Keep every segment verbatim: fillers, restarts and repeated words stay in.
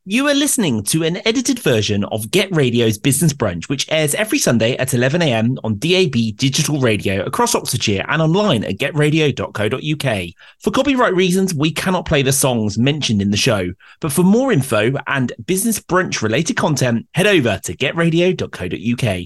You are listening to an edited version of Get Radio's Business Brunch, which airs every Sunday at eleven a m on D A B digital radio across Oxfordshire and online at get radio dot co dot U K. For copyright reasons, we cannot play the songs mentioned in the show, but for more info and Business Brunch related content, head over to get radio dot co dot U K.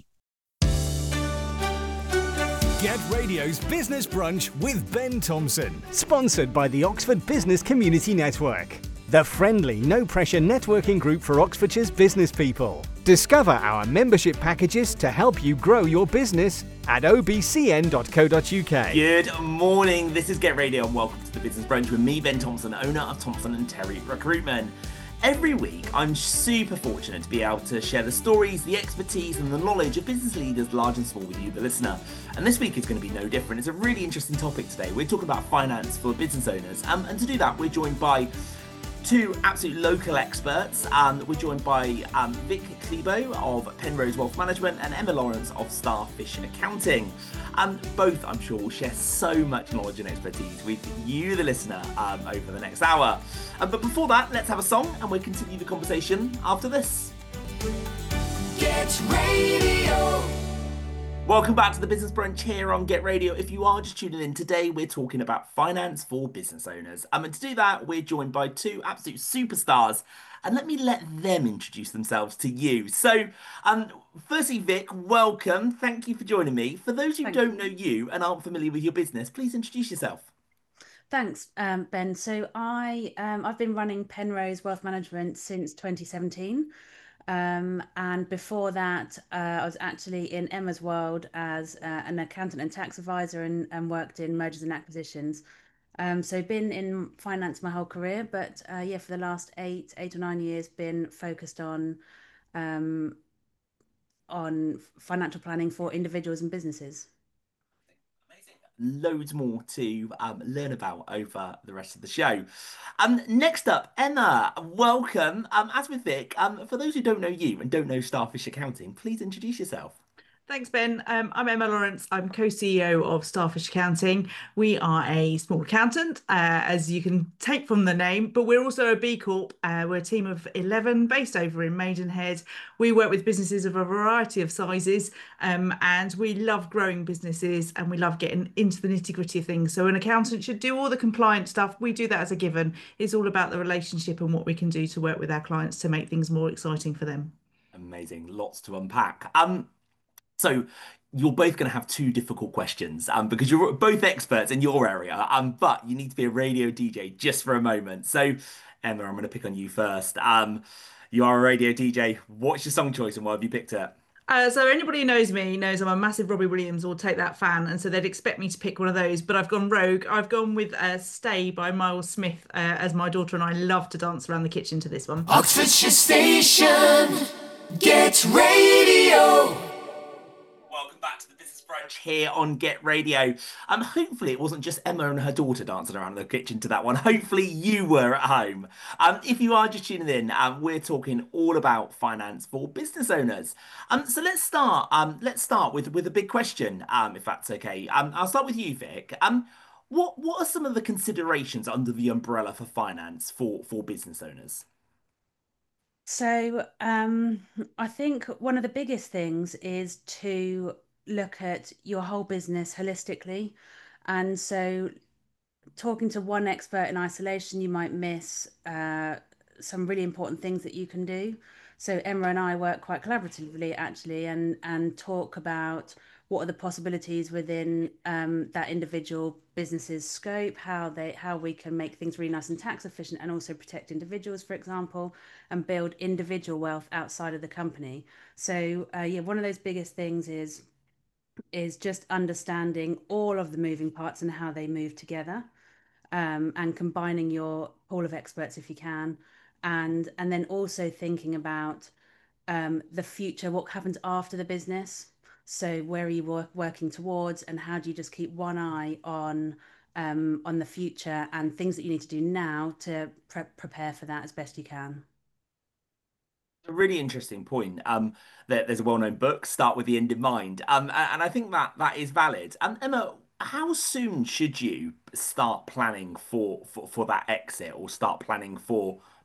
Get Radio's Business Brunch with Ben Thompson, sponsored by the Oxford Business Community Network, the friendly, no-pressure networking group for Oxfordshire's business people. Discover our membership packages to help you grow your business at o b c n dot co dot U K. Good morning, this is Get Radio and welcome to the Business Brunch with me, Ben Thompson, owner of Thompson and Terry Recruitment. Every week, I'm super fortunate to be able to share the stories, the expertise and the knowledge of business leaders large and small with you, the listener. And this week is going to be no different. It's a really interesting topic today. We're talking about finance for business owners. Um, and to do that, we're joined by two absolute local experts. Um, we're joined by um, Vic Klebo of Penrose Wealth Management and Emma Lawrence of Starfish and Accounting. Um, both, I'm sure, will share so much knowledge and expertise with you, the listener, um, over the next hour. Um, but before that, let's have a song and we'll continue the conversation after this. Get Radio. Welcome back to the Business Brunch here on Get Radio. If you are just tuning in today, we're talking about finance for business owners. Um, and to do that, we're joined by two absolute superstars. And let me let them introduce themselves to you. So, um, firstly, Vic, welcome. Thank you for joining me. For those who Thank don't you. know you and aren't familiar with your business, please introduce yourself. Thanks, um, Ben. So I um, I've been running Penrose Wealth Management since twenty seventeen. Um, and before that, uh, I was actually in Emma's world as uh, an accountant and tax advisor and, and worked in mergers and acquisitions. Um, so been in finance my whole career, but uh, yeah, for the last eight, eight or nine years, been focused on um, on financial planning for individuals and businesses. Loads more to um, learn about over the rest of the show. Um, next up, Emma, welcome. Um, as with Vic, um, for those who don't know you and don't know Starfish Accounting, please introduce yourself. Thanks, Ben. Um, I'm Emma Lawrence. I'm co-C E O of Starfish Accounting. We are a small accountant, uh, as you can take from the name, but we're also a B Corp. Uh, we're a team of eleven based over in Maidenhead. We work with businesses of a variety of sizes, um, and we love growing businesses and we love getting into the nitty-gritty of things. So an accountant should do all the compliance stuff. We do that as a given. It's all about the relationship and what we can do to work with our clients to make things more exciting for them. Amazing, lots to unpack. Um, So you're both going to have two difficult questions um, because you're both experts in your area, um, but you need to be a radio D J just for a moment. So Emma, I'm going to pick on you first. Um, you are a radio D J. What's your song choice and why have you picked it? Uh, so anybody who knows me knows I'm a massive Robbie Williams or Take That fan, and so they'd expect me to pick one of those. But I've gone rogue. I've gone with uh, "Stay" by Miles Smith, uh, as my daughter and I love to dance around the kitchen to this one. Oxfordshire Station. Get Radio. Welcome back to the Business Brunch here on Get Radio. Um, hopefully it wasn't just Emma and her daughter dancing around the kitchen to that one. Hopefully you were at home. Um, if you are just tuning in, um, we're talking all about finance for business owners. Um, so let's start. Um, let's start with with a big question. Um, if that's okay. Um, I'll start with you, Vic. Um, what what are some of the considerations under the umbrella for finance for for business owners? So, um, I think one of the biggest things is to look at your whole business holistically. And so, talking to one expert in isolation, you might miss uh, some really important things that you can do. So Emma and I work quite collaboratively actually, and and talk about what are the possibilities within um, that individual business's scope, how they how we can make things really nice and tax efficient, and also protect individuals, for example, and build individual wealth outside of the company. So uh, yeah, one of those biggest things is is just understanding all of the moving parts and how they move together, um, and combining your pool of experts if you can, and and then also thinking about um, the future, what happens after the business. So where are you work, working towards, and how do you just keep one eye on um, on the future and things that you need to do now to pre prepare for that as best you can. A really interesting point. Um, that there's a well-known book, Start with the End in Mind. Um, a- and I think that that is valid. Um, Emma, how soon should you start planning for for, for that exit or start planning for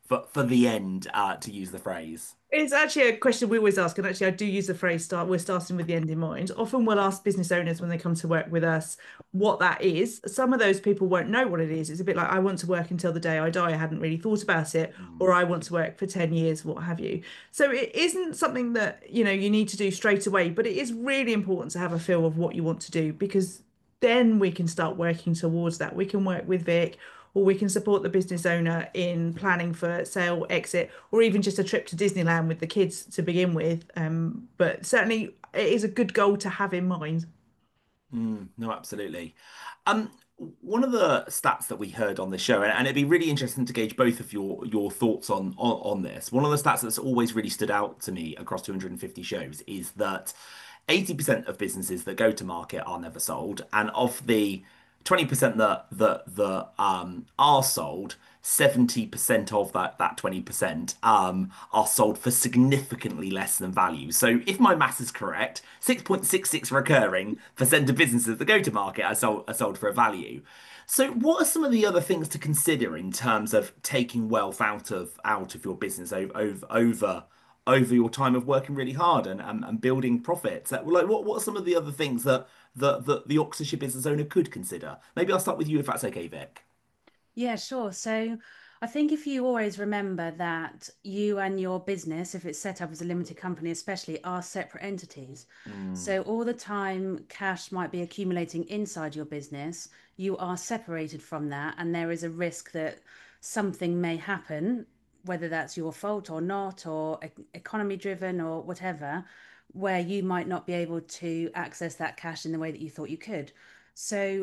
for for the end, uh, to use the phrase? It's actually a question we always ask, and actually I do use the phrase start, we're starting with the end in mind. Often we'll ask business owners when they come to work with us what that is. Some of those people won't know what it is. It's a bit like, I want to work until the day I die. I hadn't really thought about it, or I want to work for ten years, what have you. So it isn't something that, you know, you need to do straight away, but it is really important to have a feel of what you want to do, because then we can start working towards that. We can work with Vic, or we can support the business owner in planning for sale, exit, or even just a trip to Disneyland with the kids to begin with. Um, but certainly it is a good goal to have in mind. Mm, no, absolutely. Um, one of the stats that we heard on the show, and, and it'd be really interesting to gauge both of your your thoughts on, on on this. One of the stats that's always really stood out to me across two hundred fifty shows is that eighty percent of businesses that go to market are never sold, and of the twenty percent that that that um are sold, seventy percent of that that twenty percent um are sold for significantly less than value. So if my maths is correct, six point six six recurring percent of businesses that go to market are sold are sold for a value. So what are some of the other things to consider in terms of taking wealth out of out of your business over over over over your time of working really hard and, and, and building profits? Uh, Like what, what are some of the other things that that the, the Oxfordshire business owner could consider? Maybe I'll start with you if that's okay, Vic. Yeah, sure. So I think if you always remember that you and your business, if it's set up as a limited company, especially, are separate entities. Mm, So all the time cash might be accumulating inside your business, you are separated from that, and there is a risk that something may happen, whether that's your fault or not, or e- economy driven or whatever, where you might not be able to access that cash in the way that you thought you could. So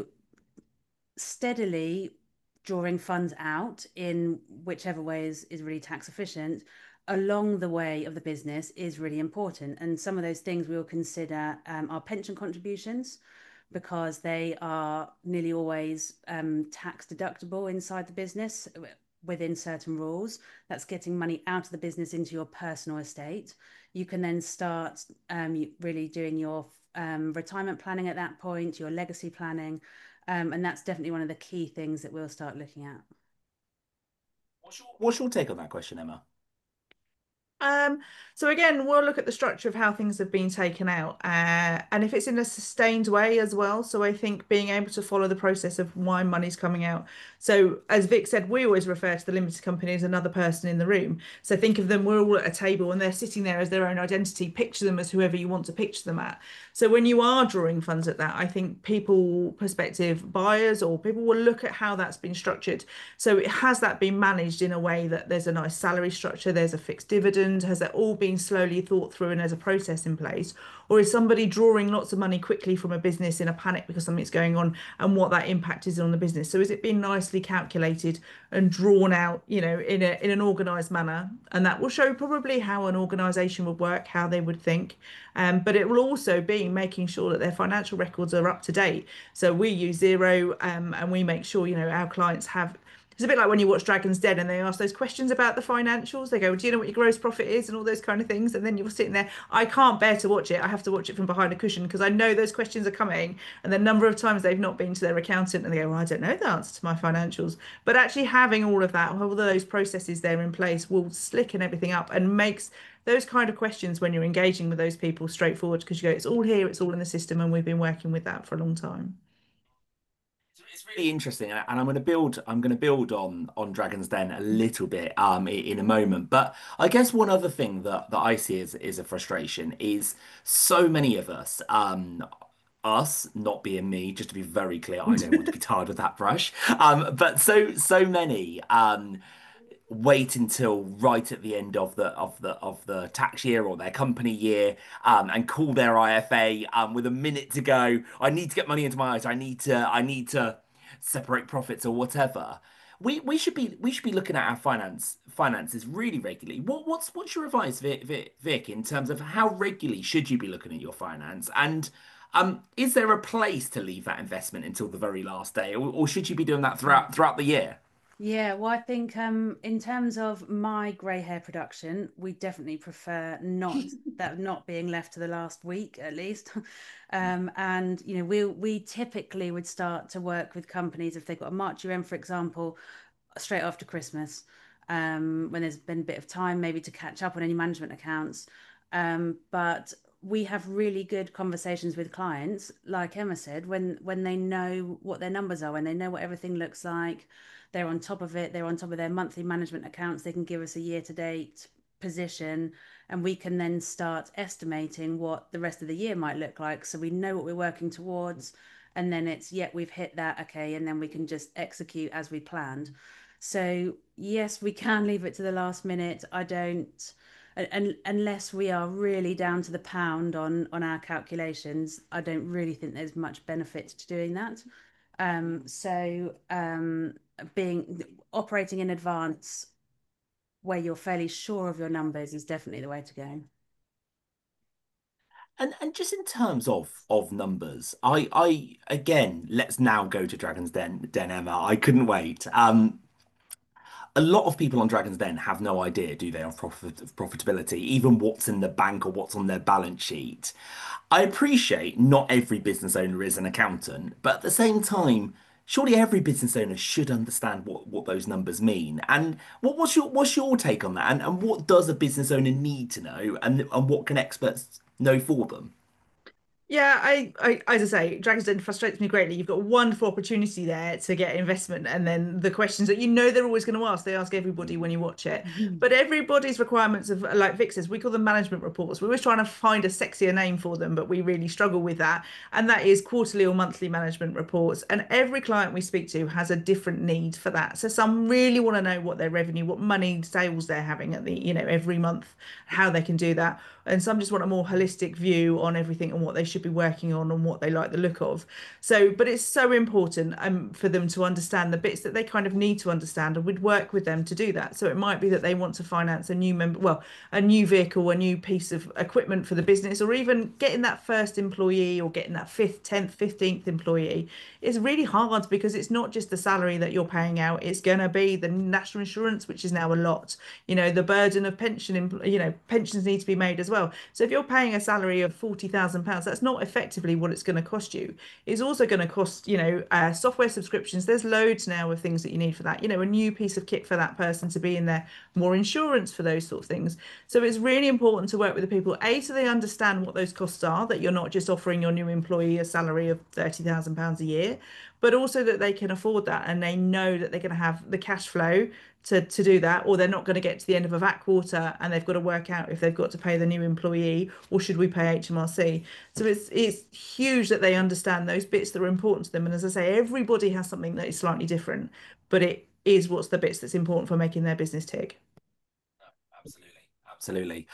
steadily drawing funds out in whichever way is, is really tax efficient along the way of the business is really important. And some of those things we will consider um, are pension contributions, because they are nearly always um, tax deductible inside the business within certain rules. That's getting money out of the business into your personal estate. You can then start um, really doing your um, retirement planning at that point, your legacy planning, um, and that's definitely one of the key things that we'll start looking at. what's your, what's your take on that question, Emma? Um, so again, we'll look at the structure of how things have been taken out, uh, and if it's in a sustained way as well. So I think being able to follow the process of why money's coming out. So as Vic said, we always refer to the limited company as another person in the room. So think of them, we're all at a table and they're sitting there as their own identity. Picture them as whoever you want to picture them at. So when you are drawing funds at that, I think people, prospective buyers or people will look at how that's been structured. So it has that been managed in a way that there's a nice salary structure, there's a fixed dividend, has that all been slowly thought through and there's a process in place? Or is somebody drawing lots of money quickly from a business in a panic because something's going on, and what that impact is on the business? So is it being nicely calculated and drawn out, you know, in a in an organized manner? And that will show probably how an organization would work, how they would think. Um, but it will also be making sure that their financial records are up to date. So we use Xero, um, and we make sure, you know, our clients have. It's a bit like when you watch Dragon's Den and they ask those questions about the financials. They go, do you know what your gross profit is, and all those kind of things? And then you're sitting there. I can't bear to watch it. I have to watch it from behind a cushion because I know those questions are coming. And the number of times they've not been to their accountant and they go, well, I don't know the answer to my financials. But actually having all of that, all of those processes there in place, will slicken everything up and makes those kind of questions when you're engaging with those people straightforward, because you go, it's all here, it's all in the system, and we've been working with that for a long time. It's really interesting, and I'm going to build. I'm going to build on on Dragon's Den a little bit um in a moment. But I guess one other thing that that I see as is a frustration is so many of us, um, us not being me, just to be very clear, I don't want to be tired of that brush. Um, but so so many um wait until right at the end of the of the of the tax year or their company year, um, and call their I F A um, with a minute to go. I need to get money into my eyes. I need to I need to separate profits or whatever. We we should be we should be looking at our finance finances really regularly. What what's what's your advice, Vic, Vic, Vic, in terms of how regularly should you be looking at your finance? And um, is there a place to leave that investment until the very last day, or, or should you be doing that throughout throughout the year? Yeah, well, I think um, in terms of my grey hair production, we definitely prefer not that not being left to the last week at least. Um, and you know, we we typically would start to work with companies if they've got a March year end, for example, straight after Christmas. um, when there's been a bit of time maybe to catch up on any management accounts. Um, but we have really good conversations with clients, like Emma said, when when they know what their numbers are, when they know what everything looks like, they're on top of it, they're on top of their monthly management accounts, they can give us a year to date position, and we can then start estimating what the rest of the year might look like. So we know what we're working towards, and then it's, yeah, we've hit that, okay, and then we can just execute as we planned. So yes, we can leave it to the last minute. I don't, and unless we are really down to the pound on on our calculations, I don't really think there's much benefit to doing that. Um, so um, being operating in advance where you're fairly sure of your numbers is definitely the way to go. And and just in terms of of numbers, I I again, let's now go to Dragon's Den, Den Emma. I couldn't wait. Um, a lot of people on Dragon's Den have no idea, do they, of profit of profitability, even what's in the bank or what's on their balance sheet. I appreciate not every business owner is an accountant, but at the same time, surely every business owner should understand what, what those numbers mean. And what, what's your what's your take on that? And, and what does a business owner need to know? And, and what can experts know for them? Yeah, I, I, as I say, Dragon's Den frustrates me greatly. You've got a wonderful opportunity there to get investment, and then the questions that you know they're always going to ask, they ask everybody when you watch it. But everybody's requirements of, like Vic says, we call them management reports. We're always trying to find a sexier name for them, but we really struggle with that. And that is quarterly or monthly management reports. And every client we speak to has a different need for that. So some really want to know what their revenue, what money sales they're having at the, you know, every month, how they can do that. And some just want a more holistic view on everything and what they should be working on and what they like the look of. So, but it's so important um, for them to understand the bits that they kind of need to understand, and we'd work with them to do that. So it might be that they want to finance a new member, well, a new vehicle, a new piece of equipment for the business, or even getting that first employee or getting that fifth, tenth, fifteenth employee. It's really hard because it's not just the salary that you're paying out, it's going to be the national insurance, which is now a lot, you know, the burden of pension, you know, pensions need to be made as well. So if you're paying a salary of forty thousand pounds, that's not effectively what it's going to cost you. It's also going to cost, you know, uh, software subscriptions. There's loads now of things that you need for that. You know, a new piece of kit for that person to be in there, more insurance for those sort of things. So it's really important to work with the people, A, so they understand what those costs are, that you're not just offering your new employee a salary of thirty thousand pounds a year, but also that they can afford that and they know that they're going to have the cash flow to, to do that, or they're not going to get to the end of a V A C quarter and they've got to work out if they've got to pay the new employee or should we pay H M R C. So it's it's huge that they understand those bits that are important to them. And as I say, everybody has something that is slightly different, but it is what's the bits that's important for making their business tick. Absolutely. Absolutely.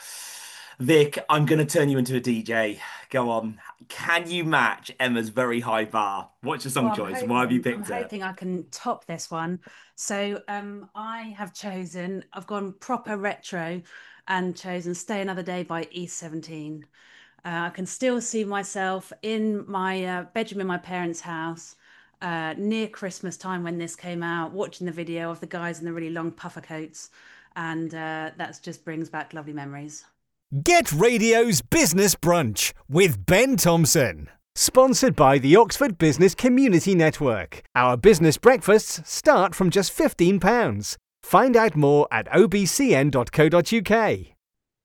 Vic, I'm going to turn you into a D J. Go on. Can you match Emma's very high bar? What's your song Well, I'm choice? Why have you hoping, I'm picked it? hoping I can top this one. So um, I have chosen, I've gone proper retro and chosen Stay Another Day by East seventeen. Uh, I can still see myself in my uh, bedroom in my parents' house uh, near Christmas time when this came out, watching the video of the guys in the really long puffer coats. And uh, that just brings back lovely memories. Get Radio's Business Brunch with Ben Thompson. Sponsored by the Oxford Business Community Network. Our business breakfasts start from just fifteen pounds. Find out more at o b c n dot co dot u k.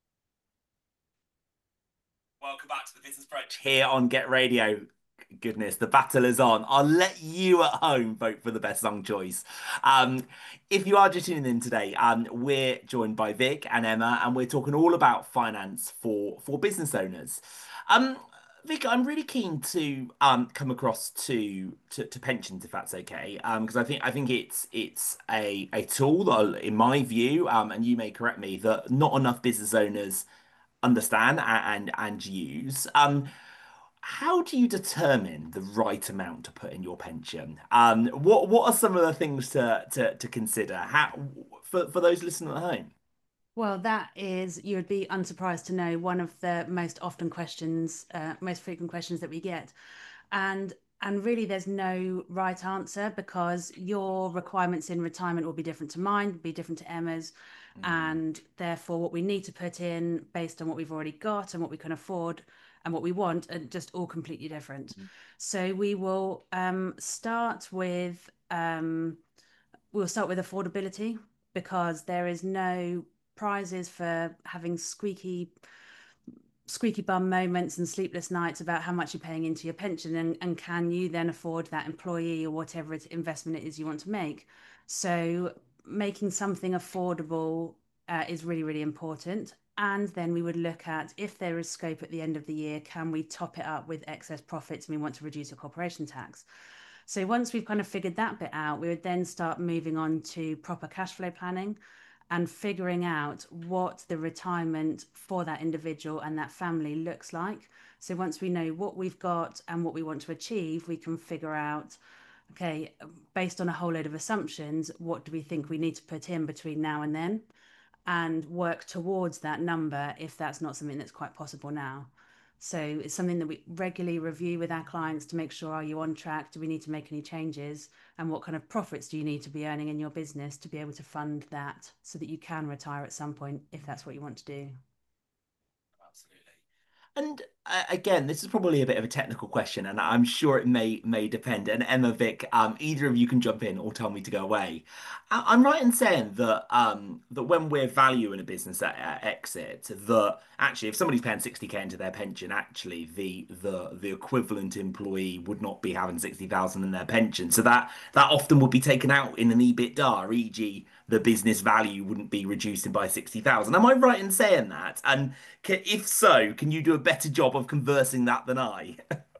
Welcome back to the Business Brunch here on Get Radio. Goodness, the battle is on. I'll let you at home vote for the best song choice. Um, if you are just tuning in today, um, we're joined by Vic and Emma, and we're talking all about finance for for business owners. Um, Vic, I'm really keen to um come across to to, to pensions, if that's okay. Um, because I think I think it's it's a a tool that, in my view, um, and you may correct me, that not enough business owners understand and and, and use. Um. How do you determine the right amount to put in your pension? Um, what what are some of the things to to, to consider? How for, for those listening at home? Well, that is, you'd be unsurprised to know, one of the most often questions, uh, most frequent questions that we get. And and really there's no right answer, because your requirements in retirement will be different to mine, be different to Emma's. Mm. And therefore what we need to put in based on what we've already got and what we can afford and what we want are just all completely different. Mm. So we will um, start with um, we'll start with affordability. because there is no prizes for having squeaky squeaky bum moments and sleepless nights about how much you're paying into your pension, and, and can you then afford that employee or whatever investment it is you want to make. So making something affordable uh, is really, really important. And then we would look at, if there is scope at the end of the year, can we top it up with excess profits and we want to reduce your corporation tax? So once we've kind of figured that bit out, we would then start moving on to proper cash flow planning and figuring out what the retirement for that individual and that family looks like. So once we know what we've got and what we want to achieve, we can figure out, okay, based on a whole load of assumptions, what do we think we need to put in between now and then, and work towards that number if that's not something that's quite possible now. So it's something that we regularly review with our clients to make sure, are you on track? Do we need to make any changes? And what kind of profits do you need to be earning in your business to be able to fund that so that you can retire at some point if that's what you want to do? Absolutely. And uh, again, this is probably a bit of a technical question, and I'm sure it may may depend. And Emma, Vic, um, either of you can jump in or tell me to go away. I- I'm right in saying that um, that when we're valuing a business at, at exit, that actually, if somebody's paying sixty k into their pension, actually the the the equivalent employee would not be having sixty thousand in their pension. So that that often would be taken out in an EBITDA, for example, the business value wouldn't be reducing by sixty thousand. Am I right in saying that? And ca if so, can you do a better job of conversing that than I?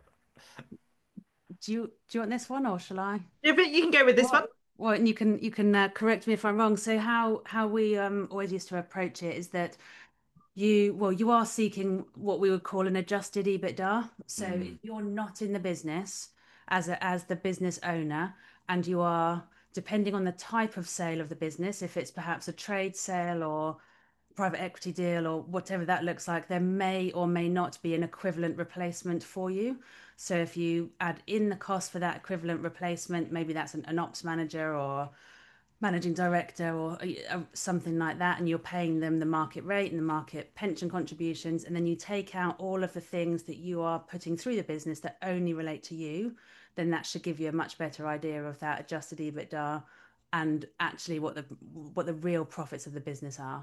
Do you do you want this one or shall I? Yeah, but you can go with this one. Well, and you can you can uh, correct me if I'm wrong. So how how we um always used to approach it is that you well you are seeking what we would call an adjusted EBITDA. So if Mm, you're not in the business as a, as the business owner, and you are, depending on the type of sale of the business, if it's perhaps a trade sale or private equity deal or whatever that looks like, there may or may not be an equivalent replacement for you. So if you add in the cost for that equivalent replacement, maybe that's an, an ops manager or managing director or uh, something like that, and you're paying them the market rate and the market pension contributions, and then you take out all of the things that you are putting through the business that only relate to you, then that should give you a much better idea of that adjusted EBITDA and actually what the what the real profits of the business are.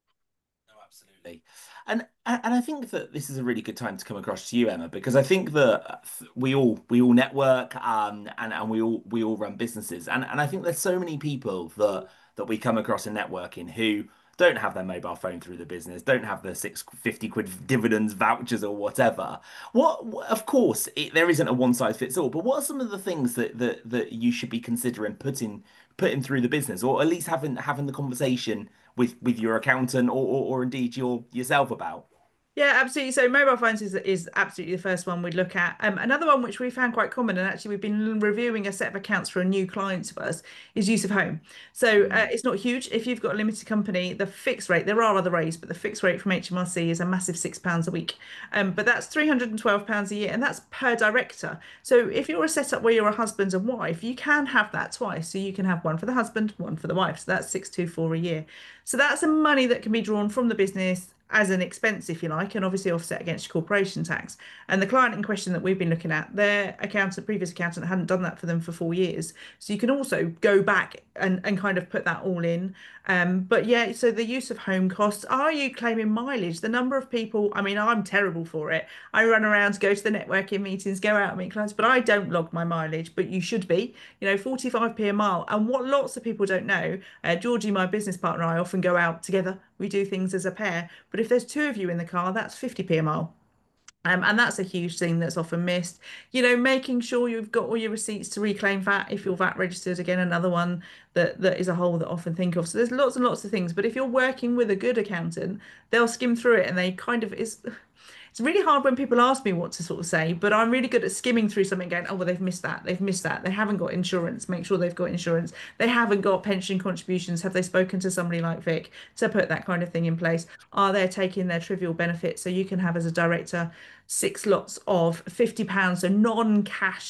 no, absolutely. And and I think that this is a really good time to come across to you, Emma, because I think that we all we all network um and, and we all we all run businesses. And and I think there's so many people that that we come across in networking who don't have their mobile phone through the business, don't have the six fifty quid dividends vouchers or whatever. What, of course, it, there isn't a one size fits all, but what are some of the things that that that you should be considering putting putting through the business, or at least having having the conversation with with your accountant or or, or indeed your yourself about? Yeah, absolutely. So mobile phones is is absolutely the first one we'd look at. Um, another one which we found quite common, and actually we've been reviewing a set of accounts for a new client of us, is use of home. So uh, Mm, it's not huge. If you've got a limited company, the fixed rate, there are other rates, but the fixed rate from H M R C is a massive six pounds a week. Um, but that's three hundred and twelve pounds a year, and that's per director. So if you're a setup where you're a husband and wife, you can have that twice. So you can have one for the husband, one for the wife. So that's six two four a year. So that's some money that can be drawn from the business as an expense, if you like, and obviously offset against your corporation tax. And the client in question that we've been looking at, their accountant, previous accountant, hadn't done that for them for four years. So you can also go back and, and kind of put that all in. Um, but yeah, so the use of home costs, are you claiming mileage? The number of people, I mean, I'm terrible for it. I run around to go to the networking meetings, go out and meet clients, but I don't log my mileage, but you should be, you know, forty-five p a mile. And what lots of people don't know, uh, Georgie, my business partner, I often go out together. We do things as a pair. But if there's two of you in the car, that's fifty p a mile. Um, and that's a huge thing that's often missed. You know, making sure you've got all your receipts to reclaim V A T if you're V A T registered. Again, another one that that is a hole that I often think of. So there's lots and lots of things. But if you're working with a good accountant, they'll skim through it and they kind of is. It's really hard when people ask me what to sort of say, but I'm really good at skimming through something, going, oh, well, they've missed that. They've missed that. They haven't got insurance. Make sure they've got insurance. They haven't got pension contributions. Have they spoken to somebody like Vic to put that kind of thing in place? Are they taking their trivial benefits? So you can have, as a director, six lots of fifty pounds, so non-cash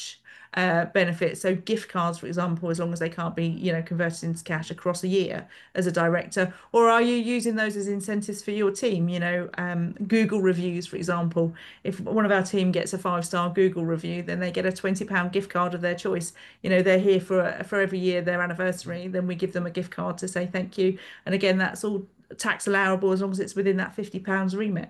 uh, benefits. So gift cards, for example, as long as they can't be, you know, converted into cash across a year as a director, or are you using those as incentives for your team? You know, um, Google reviews, for example. If one of our team gets a five-star Google review, then they get a twenty pound gift card of their choice. You know, they're here for for every year their anniversary, then we give them a gift card to say thank you. And again, that's all tax allowable as long as it's within that fifty pounds remit.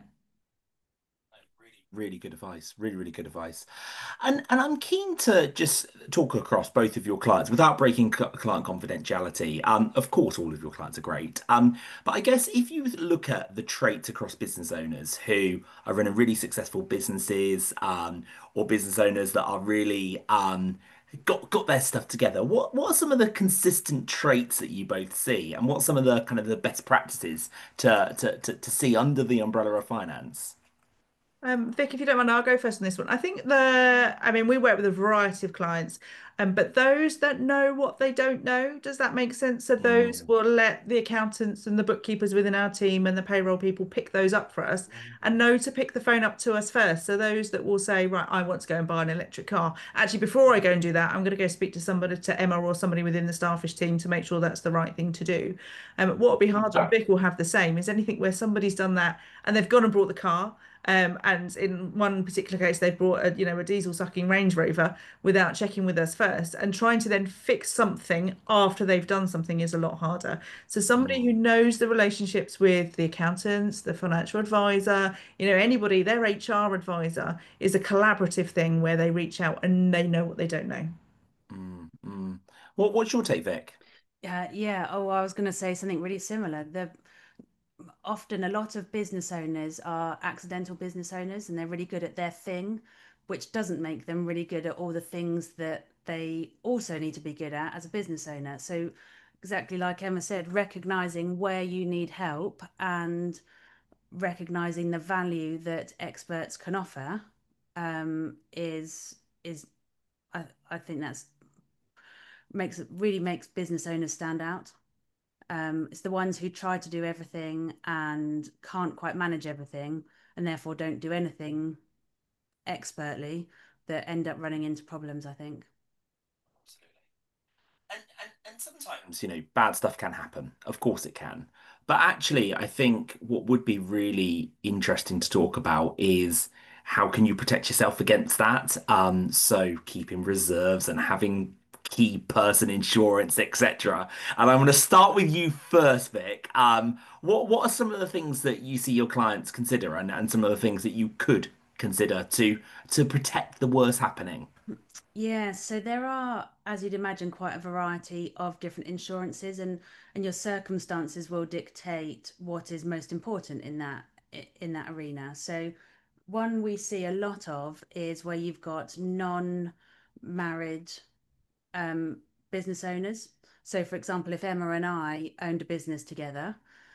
Really good advice. Really, really good advice. And and I'm keen to just talk across both of your clients without breaking cl- client confidentiality. Um, of course, all of your clients are great. Um, but I guess if you look at the traits across business owners who are running really successful businesses, um, or business owners that are really um got got their stuff together, what what are some of the consistent traits that you both see, and what's some of the kind of the best practices to to to, to see under the umbrella of finance? Um, Vic, if you don't mind, I'll go first on this one. I think the, I mean, we work with a variety of clients, um, but those that know what they don't know, does that make sense? So those Mm. will let the accountants and the bookkeepers within our team and the payroll people pick those up for us and know to pick the phone up to us first. So those that will say, right, I want to go and buy an electric car. Actually, before I go and do that, I'm going to go speak to somebody, to Emma or somebody within the Starfish team to make sure that's the right thing to do. Um, what will be harder, and Vic will have the same, is anything where somebody's done that and they've gone and brought the car. Um, and in one particular case, they brought a, you know, a diesel sucking Range Rover without checking with us first, and trying to then fix something after they've done something is a lot harder. So somebody who Mm. knows the relationships with the accountants, the financial advisor, you know, anybody, their H R advisor is a collaborative thing where they reach out and they know what they don't know. Mm, mm. What what's your take, Vic? Uh, yeah. Oh, I was going to say something really similar. The often a lot of business owners are accidental business owners and they're really good at their thing, which doesn't make them really good at all the things that they also need to be good at as a business owner. So, exactly like Emma said, recognizing where you need help and recognizing the value that experts can offer um, is is I, I think that's makes it really makes business owners stand out. Um, it's the ones who try to do everything and can't quite manage everything and therefore don't do anything expertly that end up running into problems, I think. And, and and sometimes, you know, bad stuff can happen. Of course it can. But actually, I think what would be really interesting to talk about is how can you protect yourself against that? Um, so keeping reserves and having key person insurance, et cetera. And I'm going to start with you first, Vic. Um, what what are some of the things that you see your clients consider, and, and some of the things that you could consider to to protect the worst happening? Yeah, so there are, as you'd imagine, quite a variety of different insurances, and and your circumstances will dictate what is most important in that in that arena. So one we see a lot of is where you've got non-married um, business owners. So, for example, if Emma and I owned a business together,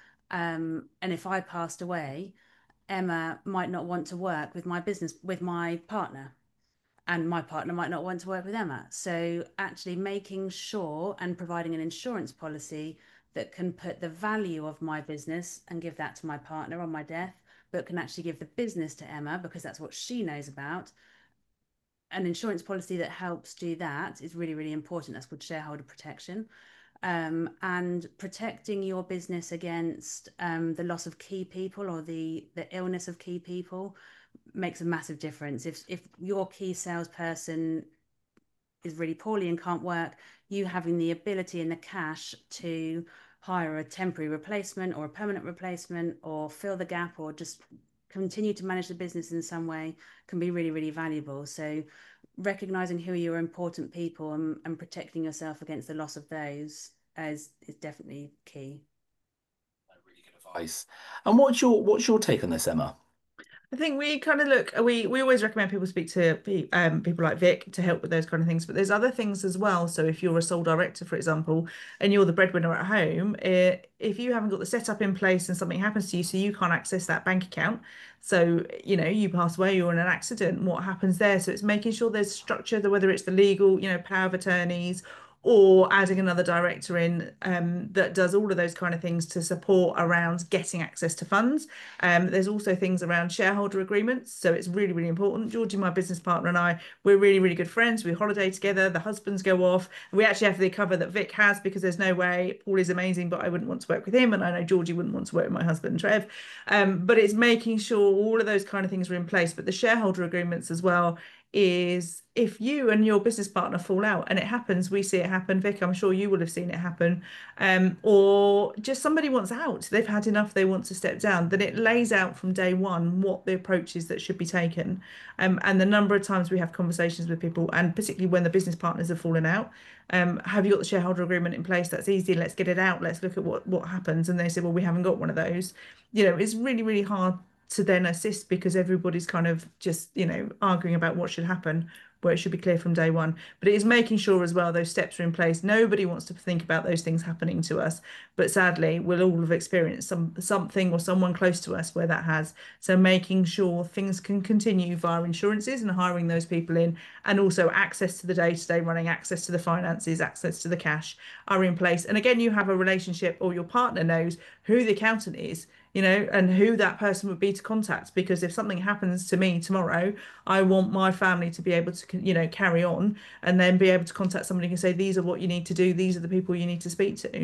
um, and if I passed away, Emma might not want to work with my business with my partner, and my partner might not want to work with Emma. So, actually making sure and providing an insurance policy that can put the value of my business and give that to my partner on my death, but can actually give the business to Emma because that's what she knows about. An insurance policy that helps do that is really, really important. That's called shareholder protection. Um, and protecting your business against um, the loss of key people or the the illness of key people makes a massive difference. If if your key salesperson is really poorly and can't work, you having the ability and the cash to hire a temporary replacement or a permanent replacement or fill the gap or just continue to manage the business in some way can be really, really valuable. So recognizing who are your important people and, and protecting yourself against the loss of those is is definitely key. Really good advice. And what's your what's your take on this, Emma? I think we kind of look, we we always recommend people speak to pe- um, people like Vic to help with those kind of things. But there's other things as well. So if you're a sole director, for example, and you're the breadwinner at home, eh, if you haven't got the setup in place and something happens to you, so you can't access that bank account. So, you know, you pass away, you're in an accident, what happens there? So it's making sure there's structure, whether it's the legal, you know, power of attorneys or adding another director in um, that does all of those kind of things to support around getting access to funds. Um, there's also things around shareholder agreements. So it's really, really important. Georgie, my business partner, and I, we're really, really good friends. We holiday together. The husbands go off. We actually have the cover that Vic has, because there's no way, Paul is amazing, but I wouldn't want to work with him. And I know Georgie wouldn't want to work with my husband, Trev. Um, but it's making sure all of those kind of things are in place. But the shareholder agreements as well is, if you and your business partner fall out, and it happens, we see it happen, Vic, I'm sure you would have seen it happen, um, or just somebody wants out, they've had enough, they want to step down, then it lays out from day one what the approach is that should be taken. Um, and the number of times we have conversations with people, and particularly when the business partners have fallen out, um, have you got the shareholder agreement in place? That's easy, let's get it out, let's look at what, what happens. And they say, well, we haven't got one of those. You know, it's really, really hard to then assist, because everybody's kind of just, you know, arguing about what should happen, where it should be clear from day one. But it is making sure as well those steps are in place. Nobody wants to think about those things happening to us, but sadly we'll all have experienced some something or someone close to us where that has. So making sure things can continue via insurances and hiring those people in, and also access to the day-to-day running, access to the finances, access to the cash are in place. And again, you have a relationship, or your partner knows who the accountant is, you know, and who that person would be to contact. Because if something happens to me tomorrow, I want my family to be able to, you know, carry on, and then be able to contact somebody and say, these are what you need to do, these are the people you need to speak to.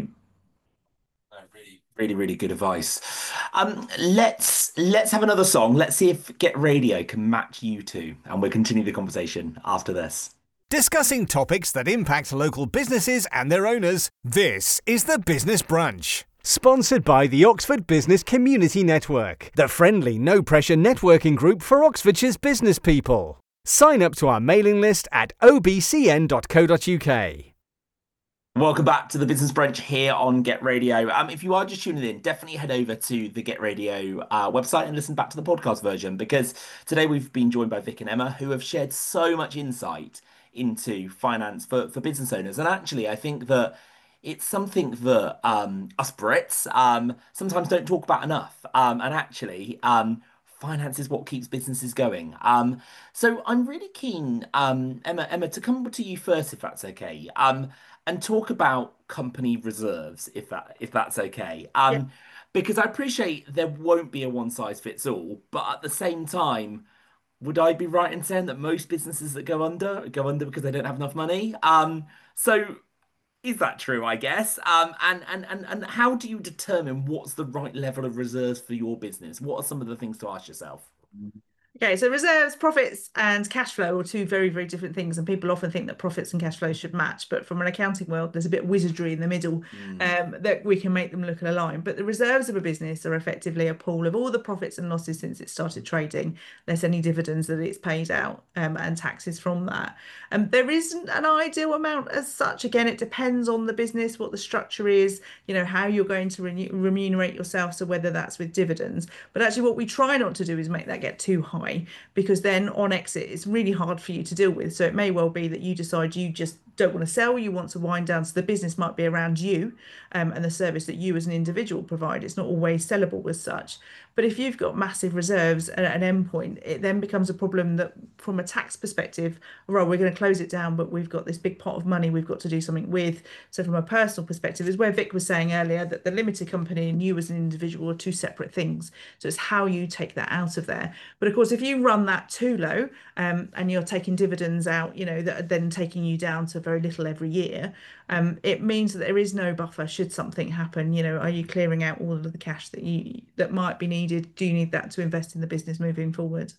No, really, really, really good advice. Um, let's let's have another song. Let's see if Get Radio can match you two, and we'll continue the conversation after this. Discussing topics that impact local businesses and their owners, this is the Business Brunch. Sponsored by the Oxford Business Community Network, the friendly, no-pressure networking group for Oxfordshire's business people. Sign up to our mailing list at o b c n dot co dot u k. Welcome back to the Business Brunch here on Get Radio. Um, if you are just tuning in, definitely head over to the Get Radio uh, website and listen back to the podcast version, because today we've been joined by Vic and Emma, who have shared so much insight into finance for, for business owners. And actually, I think that it's something that um, us Brits um, sometimes don't talk about enough. Um, and actually, um, finance is what keeps businesses going. Um, so I'm really keen, um, Emma, Emma, to come to you first, if that's okay, um, and talk about company reserves, if that if that's okay. Um, Yeah. Because I appreciate there won't be a one size fits all, but at the same time, would I be right in saying that most businesses that go under go under because they don't have enough money? Um, so is that true, I guess? Um, and, and and and how do you determine what's the right level of reserves for your business? What are some of the things to ask yourself? Okay, so reserves, profits, and cash flow are two very, very different things, and people often think that profits and cash flow should match. But from an accounting world, there's a bit of wizardry in the middle Mm. um, that we can make them look aligned. But the reserves of a business are effectively a pool of all the profits and losses since it started trading, less any dividends that it's paid out, um, and taxes from that. And there isn't an ideal amount as such. Again, it depends on the business, what the structure is, you know, how you're going to renew remunerate yourself. So whether that's with dividends, but actually what we try not to do is make that get too high, because then on exit it's really hard for you to deal with. So it may well be that you decide you just don't want to sell, you want to wind down, so the business might be around you, um, and the service that you as an individual provide. It's not always sellable as such. But if you've got massive reserves at an endpoint, it then becomes a problem that from a tax perspective, right, we're going to close it down, but we've got this big pot of money we've got to do something with. So from a personal perspective, is where Vic was saying earlier that the limited company and you as an individual are two separate things. So it's how you take that out of there. But of course, if you run that too low, um, and you're taking dividends out, you know, that are then taking you down to very little every year, um, it means that there is no buffer should something happen. You know, are you clearing out all of the cash that you that might be needed? Do you need that to invest in the business moving forward?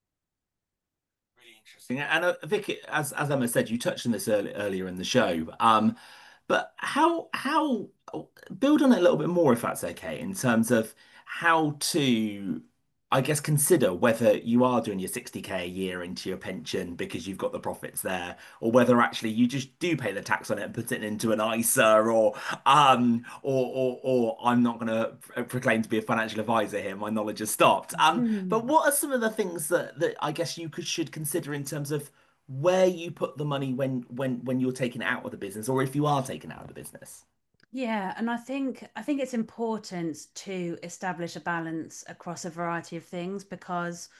Really interesting. And uh, Vic, as as Emma said, you touched on this early, earlier in the show. Um, but how how build on it a little bit more, if that's okay, in terms of how to, I guess, consider whether you are doing your sixty k a year into your pension because you've got the profits there, or whether actually you just do pay the tax on it and put it into an I S A, or um, or or, or I'm not going to proclaim to be a financial advisor here. My knowledge has stopped. Um, but Hmm. what are some of the things that that I guess you could should consider in terms of where you put the money when when when you're taking it out of the business, or if you are taking it out of the business? Yeah, and I think I think it's important to establish a balance across a variety of things, because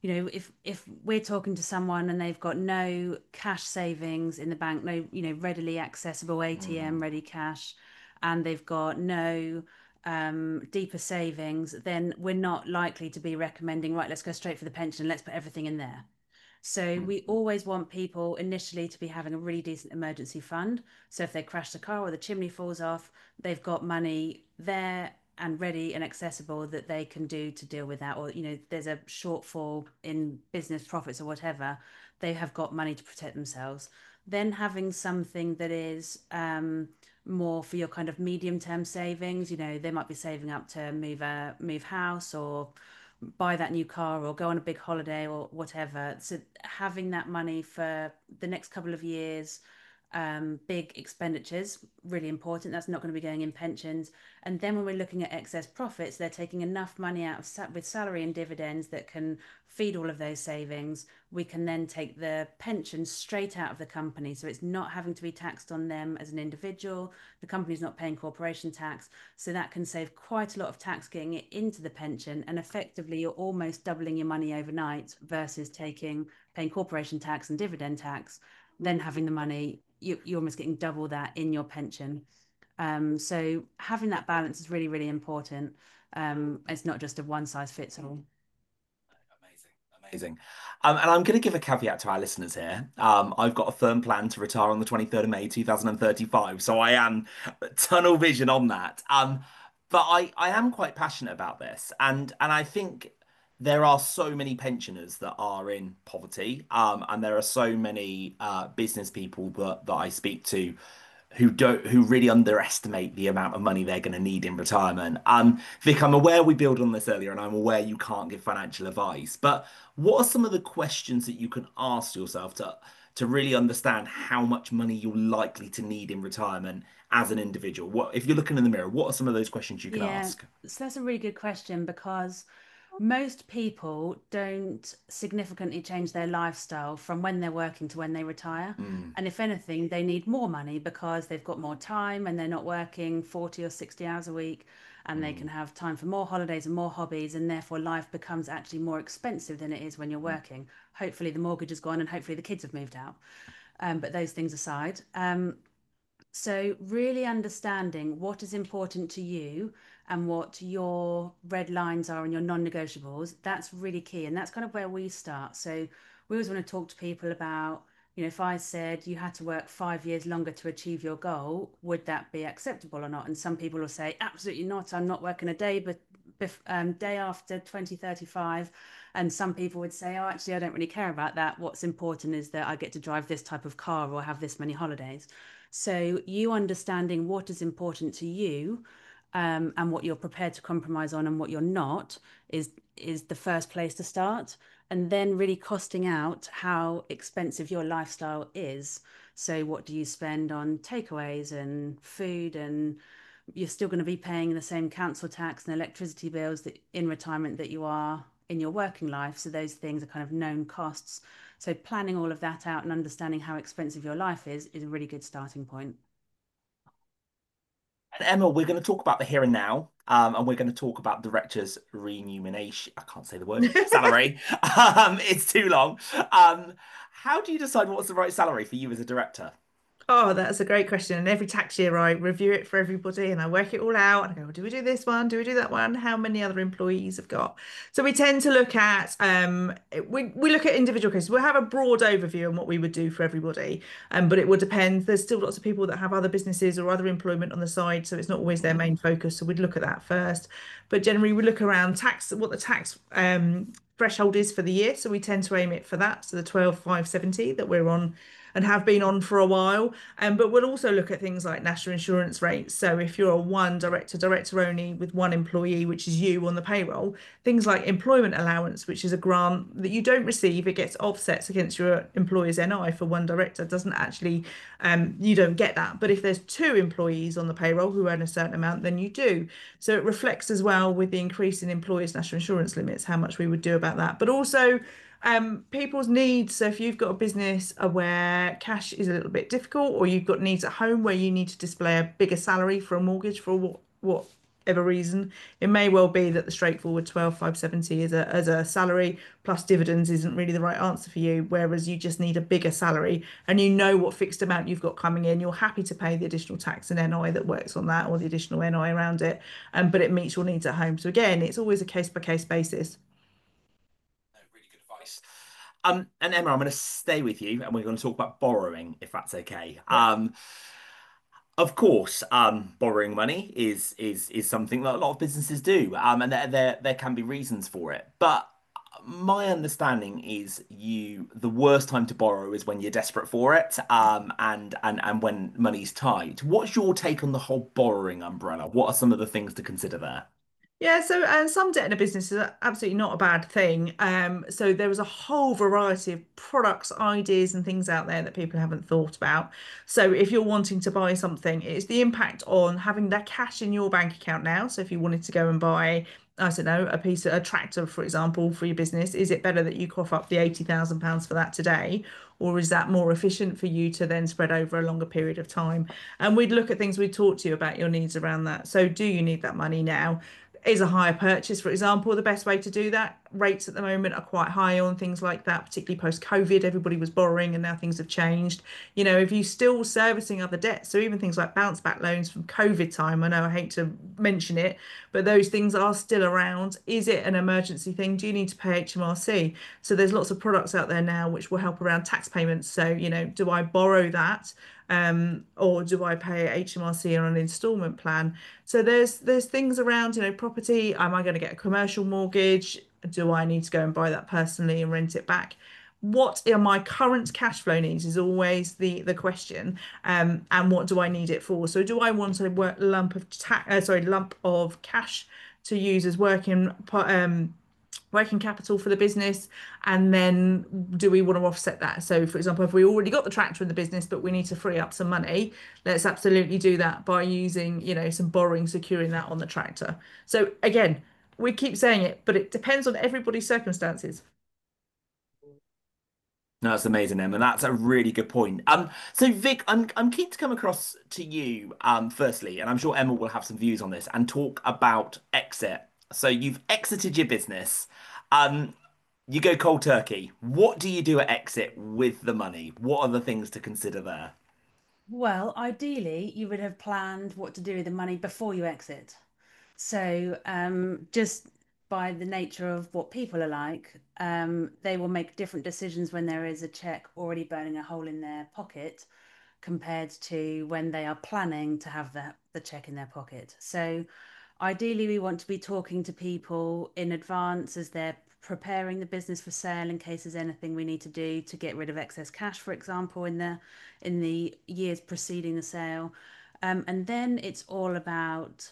you know, if if we're talking to someone and they've got no cash savings in the bank, no, you know, readily accessible A T M ready cash, and they've got no um, deeper savings, then we're not likely to be recommending, right, let's go straight for the pension, let's put everything in there. So we always want people initially to be having a really decent emergency fund. So if they crash the car or the chimney falls off, they've got money there and ready and accessible that they can do to deal with that. Or, you know, there's a shortfall in business profits or whatever, they have got money to protect themselves. Then having something that is um, more for your kind of medium term savings, you know, they might be saving up to move a move house or buy that new car or go on a big holiday or whatever. So having that money for the next couple of years, um, big expenditures, really important. That's not going to be going in pensions. And then when we're looking at excess profits, they're taking enough money out of sa- with salary and dividends that can feed all of those savings. We can then take the pension straight out of the company. So it's not having to be taxed on them as an individual. The company's not paying corporation tax. So that can save quite a lot of tax getting it into the pension. And effectively, you're almost doubling your money overnight versus taking paying corporation tax and dividend tax, then having the money, you, you're almost getting double that in your pension. Um, so having that balance is really, really important. Um, it's not just a one size fits all. Amazing. Um, and I'm going to give a caveat to our listeners here. Um, I've got a firm plan to retire on the twenty-third of May, two thousand thirty-five. So I am tunnel vision on that. Um, but I, I am quite passionate about this. And, and I think there are so many pensioners that are in poverty. Um, and there are so many uh, business people that, that I speak to who don't who really underestimate the amount of money they're going to need in retirement. Um, Vic, I'm aware we built on this earlier, and I'm aware you can't give financial advice, but what are some of the questions that you can ask yourself to to really understand how much money you're likely to need in retirement as an individual? What if you're looking in the mirror, what are some of those questions you can Yeah, ask? so that's a really good question because most people don't significantly change their lifestyle from when they're working to when they retire. Mm, And if anything, they need more money because they've got more time and they're not working forty or sixty hours a week and they can mm, have time for more holidays and more hobbies. And therefore, life becomes actually more expensive than it is when you're mm. working. Hopefully, the mortgage is gone and hopefully the kids have moved out. Um, but those things aside, um, so, really understanding what is important to you and what your red lines are and your non negotiables, that's really key. And that's kind of where we start. So, we always want to talk to people about, you know, if I said you had to work five years longer to achieve your goal, would that be acceptable or not? And some people will say, absolutely not. I'm not working a day, but um, day after twenty thirty-five. And some people would say, oh, actually, I don't really care about that. What's important is that I get to drive this type of car or have this many holidays. So you understanding what is important to you, um, and what you're prepared to compromise on and what you're not is is the first place to start. And then really costing out how expensive your lifestyle is. So what do you spend on takeaways and food, and you're still going to be paying the same council tax and electricity bills that in retirement that you are in your working life. So those things are kind of known costs. So planning all of that out and understanding how expensive your life is is a really good starting point. And Emma, we're going to talk about the here and now, um, and we're going to talk about directors' remuneration. I can't say the word salary. Um, it's too long. Um, how do you decide what's the right salary for you as a director? Oh, that's a great question. And every tax year, I review it for everybody and I work it all out. And I go, do we do this one? Do we do that one? How many other employees have got? So we tend to look at um, we we look at individual cases. We'll have a broad overview on what we would do for everybody, um, but it would depend. There's still lots of people that have other businesses or other employment on the side, so it's not always their main focus. So we'd look at that first. But generally, we look around tax, what the tax um, threshold is for the year. So we tend to aim it for that. So the twelve five seventy that we're on and have been on for a while. Um, but we'll also look at things like national insurance rates. So if you're a one director, director only with one employee, which is you on the payroll, things like employment allowance, which is a grant that you don't receive, it gets offsets against your employer's N I for one director, doesn't actually, um, you don't get that. But if there's two employees on the payroll who earn a certain amount, then you do. So it reflects as well with the increase in employers' national insurance limits, how much we would do about that. But also, um, people's needs. So if you've got a business uh, where cash is a little bit difficult, or you've got needs at home where you need to display a bigger salary for a mortgage for what what whatever reason. It may well be that the straightforward twelve five seventy as a as a salary plus dividends isn't really the right answer for you, whereas you just need a bigger salary and you know what fixed amount you've got coming in. You're happy to pay the additional tax and N I that works on that or the additional N I around it, um, but it meets your needs at home. So again, it's always a case by case basis. No, really good advice. Um, and Emma, I'm going to stay with you, and we're going to talk about borrowing, if that's okay. Yeah. Um, of course, um, borrowing money is is is something that a lot of businesses do, um, and there there there can be reasons for it. But my understanding is you the worst time to borrow is when you're desperate for it, um, and and and when money's tight. What's your take on the whole borrowing umbrella? What are some of the things to consider there? Yeah, so and some debt in a business is absolutely not a bad thing. Um, so there is a whole variety of products, ideas, and things out there that people haven't thought about. So if you're wanting to buy something, it's the impact on having that cash in your bank account now. So if you wanted to go and buy, I don't know, a piece of a tractor, for example, for your business, is it better that you cough up the eighty thousand pounds for that today? Or is that more efficient for you to then spread over a longer period of time? And we'd look at things, we'd talk to you about your needs around that. So do you need that money now? Is a hire purchase, for example, the best way to do that? Rates at the moment are quite high on things like that, particularly post-COVID. Everybody was borrowing and now things have changed. You know, if you're still servicing other debts, so even things like bounce back loans from COVID time, I know I hate to mention it, but those things are still around. Is it an emergency thing? Do you need to pay H M R C? So there's lots of products out there now which will help around tax payments. So, you know, do I borrow that? Um, or do I pay H M R C on an installment plan? So there's there's things around, you know, property. Am I going to get a commercial mortgage? Do I need to go and buy that personally and rent it back? What are my current cash flow needs is always the the question. Um, and what do I need it for? So do I want a work lump of tax, uh, sorry, lump of cash to use as working um working capital for the business, and then do we want to offset that? So for example, if we already got the tractor in the business but we need to free up some money, let's absolutely do that by using, you know, some borrowing, securing that on the tractor. So again, we keep saying it, but it depends on everybody's circumstances. No, that's amazing, Emma. That's a really good point. Um, so Vic, I'm I'm keen to come across to you, um, firstly, and I'm sure Emma will have some views on this and talk about exit. So you've exited your business. Um, you go cold turkey. What do you do at exit with the money? What are the things to consider there? Well, ideally, you would have planned what to do with the money before you exit. So, um, just by the nature of what people are like, um, they will make different decisions when there is a check already burning a hole in their pocket compared to when they are planning to have the, the check in their pocket. So, ideally, we want to be talking to people in advance as they're preparing the business for sale in case there's anything we need to do to get rid of excess cash, for example, in the in the years preceding the sale. Um, and then it's all about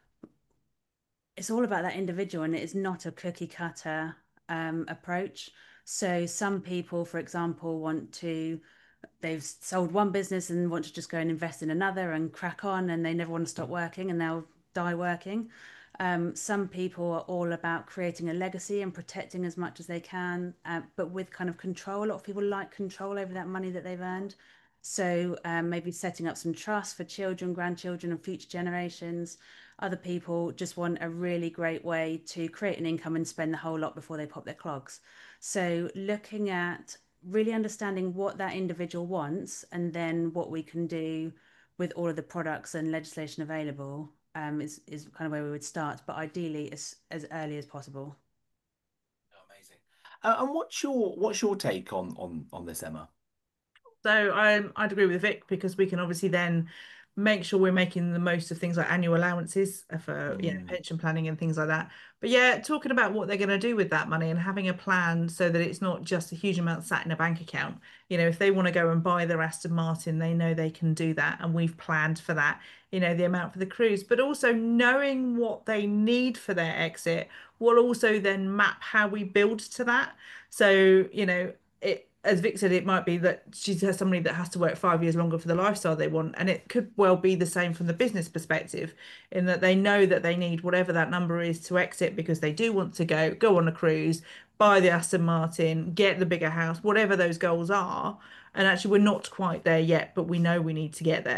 it's all about that individual, and it is not a cookie cutter um, approach. So some people, for example, want to they've sold one business and want to just go and invest in another and crack on, and they never want to stop working and they'll die working. Um, some people are all about creating a legacy and protecting as much as they can, uh, but with kind of control. A lot of people like control over that money that they've earned. So um, maybe setting up some trust for children, grandchildren, and future generations. Other people just want a really great way to create an income and spend the whole lot before they pop their clogs. So looking at really understanding what that individual wants and then what we can do with all of the products and legislation available um, is is kind of where we would start, but ideally as as early as possible. Oh, amazing. Uh, and what's your what's your take on on on this, Emma? So I, I'd agree with Vic because we can obviously then make sure we're making the most of things like annual allowances for, you know, Mm. pension planning and things like that. But yeah, talking about what they're going to do with that money and having a plan so that it's not just a huge amount sat in a bank account. You know, if they want to go and buy their Aston Martin, they know they can do that, and we've planned for that, you know, the amount for the cruise, but also knowing what they need for their exit will also then map how we build to that. So, you know, it as Vic said, it might be that she has somebody that has to work five years longer for the lifestyle they want. And it could well be the same from the business perspective, in that they know that they need whatever that number is to exit because they do want to go, go on a cruise, buy the Aston Martin, get the bigger house, whatever those goals are. And actually, we're not quite there yet, but we know we need to get there.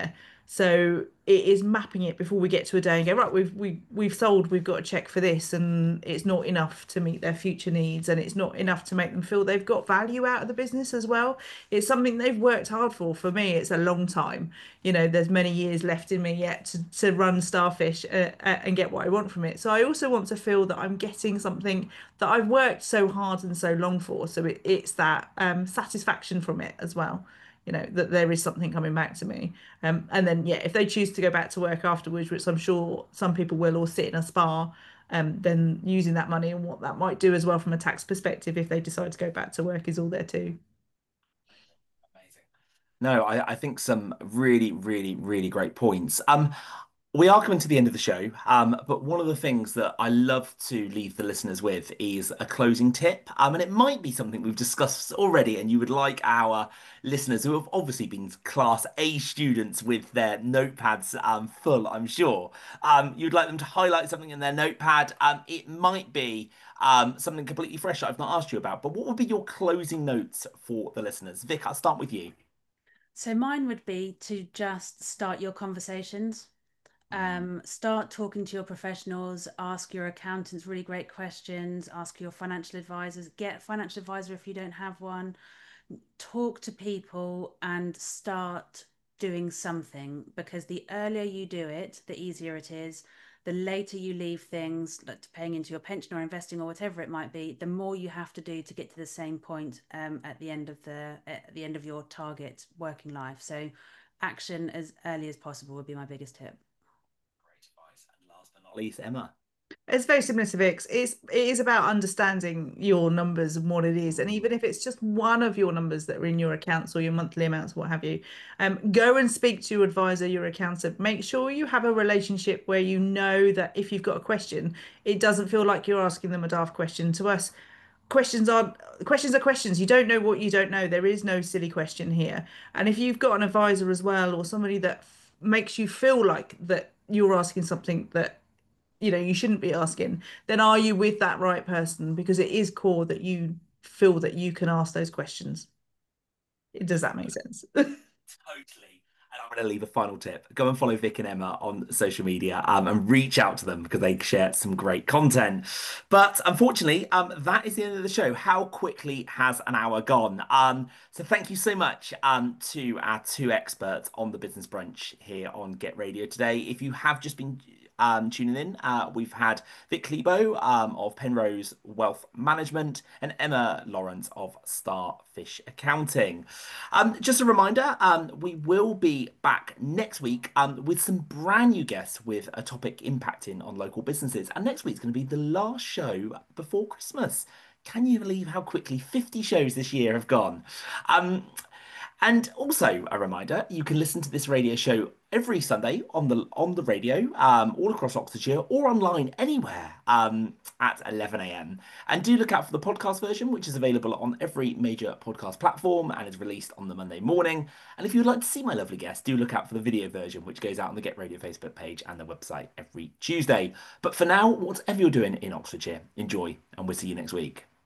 So it is mapping it before we get to a day and go, right, we've we we've sold, we've got a check for this, and it's not enough to meet their future needs, and it's not enough to make them feel they've got value out of the business as well. It's something they've worked hard for. For me, it's a long time. You know, there's many years left in me yet to, to run Starfish uh, uh, and get what I want from it. So I also want to feel that I'm getting something that I've worked so hard and so long for. So it, it's that um, satisfaction from it as well, you know, that there is something coming back to me. Um, and then, yeah, if they choose to go back to work afterwards, which I'm sure some people will, or sit in a spa, um, then using that money and what that might do as well from a tax perspective, if they decide to go back to work, is all there too. Amazing. No, I, I think some really, really, really great points. Um, we are coming to the end of the show, um, but one of the things that I love to leave the listeners with is a closing tip. Um, and it might be something we've discussed already, and you would like our listeners who have obviously been Class A students with their notepads um, full, I'm sure. Um, you'd like them to highlight something in their notepad. Um, it might be um, something completely fresh that I've not asked you about, but what would be your closing notes for the listeners? Vic, I'll start with you. So mine would be to just start your conversations. Um, start talking to your professionals, ask your accountants really great questions, ask your financial advisors, get a financial advisor if you don't have one, talk to people and start doing something, because the earlier you do it, the easier it is. The later you leave things, like paying into your pension or investing or whatever it might be, the more you have to do to get to the same point um, at the end of the at the end of your target working life. So action as early as possible would be my biggest tip. Great advice. And last but not least, Emma. It's very similar to Vix. It's it is about understanding your numbers and what it is, and even if it's just one of your numbers that are in your accounts or your monthly amounts, what have you, um, go and speak to your advisor, your accountant. Make sure you have a relationship where you know that if you've got a question, it doesn't feel like you're asking them a daft question. To us, questions are questions are questions. You don't know what you don't know. There is no silly question here. And if you've got an advisor as well, or somebody that f- makes you feel like that you're asking something that you know you shouldn't be asking, then are you with that right person? Because it is core that you feel that you can ask those questions. Does that make sense? Totally. And I'm going to leave a final tip. Go and follow Vic and Emma on social media um, and reach out to them because they share some great content. But unfortunately, um, that is the end of the show. How quickly has an hour gone? Um, so thank you so much um, to our two experts on the Business Brunch here on Get Radio today. If you have just been um, tuning in, uh, we've had Vic Klebo um, of Penrose Wealth Management and Emma Lawrence of Starfish Accounting. Um, just a reminder, um, we will be back next week um, with some brand new guests with a topic impacting on local businesses. And next week's going to be the last show before Christmas. Can you believe how quickly fifty shows this year have gone? Um, and also a reminder, you can listen to this radio show every Sunday on the on the radio, um, all across Oxfordshire, or online anywhere um, at eleven a m. And do look out for the podcast version, which is available on every major podcast platform and is released on the Monday morning. And if you'd like to see my lovely guest, do look out for the video version, which goes out on the Get Radio Facebook page and the website every Tuesday. But for now, whatever you're doing in Oxfordshire, enjoy, and we'll see you next week.